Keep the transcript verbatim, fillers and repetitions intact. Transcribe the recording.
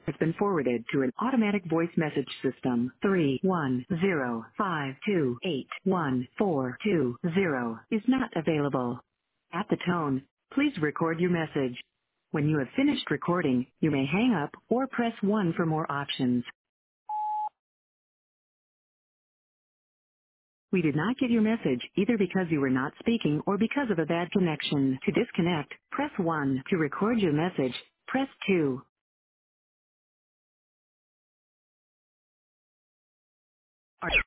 has been forwarded to an automatic voice message system. three one zero five two eight one four two zero is not available. At the tone, please record your message. When you have finished recording, you may hang up or press one for more options. We did not get your message either because you were not speaking or because of a bad connection. To disconnect, press one. To record your message, press two. Are